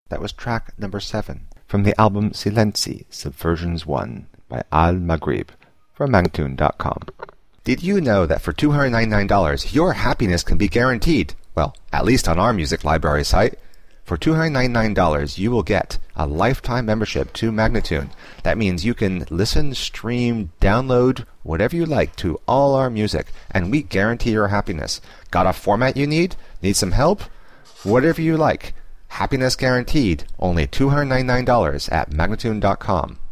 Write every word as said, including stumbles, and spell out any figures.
That was track number seven from the album Silenzi, Subversions one by Al Maghrib from Magnatune dot com. Did you know that for two hundred ninety-nine dollars your happiness can be guaranteed? Well, at least on our music library site. For two hundred ninety-nine dollars you will get a lifetime membership to Magnatune. That means you can listen, stream, download, whatever you like to all our music, and we guarantee your happiness. Got a format you need? Need some help? Whatever you like. Happiness guaranteed. Only two hundred ninety-nine dollars at Magnatune dot com.